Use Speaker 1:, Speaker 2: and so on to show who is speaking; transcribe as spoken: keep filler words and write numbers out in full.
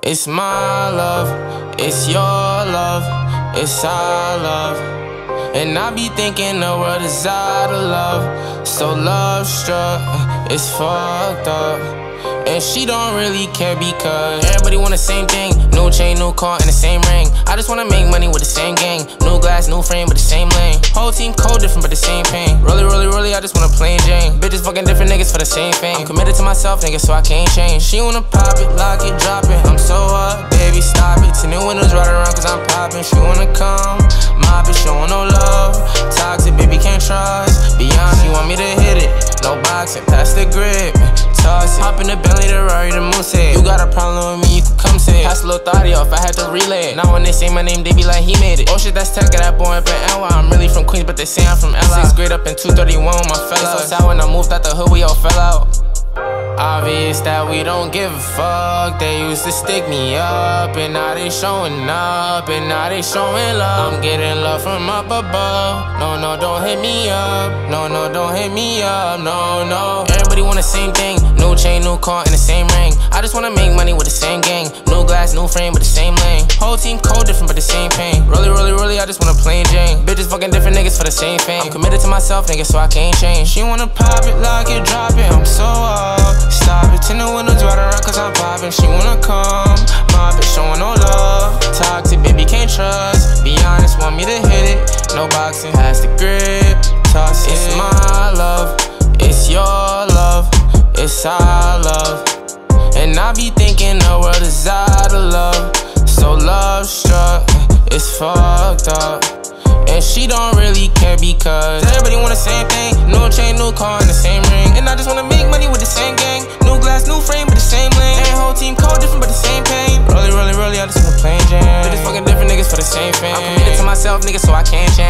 Speaker 1: It's my love, it's your love, it's our love. And I be thinking the world is out of love. So love struck, it's fucked up. And she don't really care because everybody want the same thing. New chain, new car, and the same ring. I just wanna make money with the same gang. New glass, new frame, but the same lane. Whole team cold, different, but the same pain. Really, really, really, I just wanna plain Jane. Bitches fucking different niggas for the same fame. I'm committed to myself, nigga, so I can't change. She wanna pop it, lock it, drop it. I'm so up, baby, stop it. Ten new windows right around cause I'm popping. She wanna come, mop it, showing no love. Toxic, baby, can't trust. Be honest, she want me to hit it. No boxing, pass the grip. Toss it. Hop in the Bentley, the Rari, the Moose head. You got a problem with me, you can come say it. Pass a little thotty off, I had to relay it. Now when they say my name, they be like, he made it. Oh shit, that's tech, got that boy up in N Y. I'm really from Queens, but they say I'm from L I. Sixth grade up in two thirty-one with my fellas. So sad when I moved out the hood, we all fell out. Obvious that we don't give a fuck. They used to stick me up, and now they showing up, and now they showing love. I'm getting love from up above. No, no, don't hit me up. No, no, don't hit me up. No, no. Everybody want the same thing. New chain, new car, and the same ring. I just wanna make money with the same gang. New glass, new frame, but the same lane. Whole team cold, different, but the same pain. Really, really, really, I just wanna plain Jane. Bitches fucking different niggas for the same fame. I'm committed to myself, nigga, so I can't change. She wanna pop it, lock it, drop it. I'm so up. Stop it, ten the windows right around cause I'm popping. She wanna come, mop it, showing no love. Toxic, baby, can't trust. Be honest, want me to hit it. No boxing, pass the grip. Toss it. It's my love, it's your love, it's our love. And I be thinking the world is out of love. So love struck, it's fucked up. And she don't really care because everybody want the same thing. New chain, new car, and the same ring. And I just wanna make money with the same gang. New glass, new frame, but the same lane. And whole team cold, different, but the same pain. Really, really, really, I just wanna plain Jane. Bitches fucking different niggas for the same fame. I'm committed to myself, nigga, so I can't change.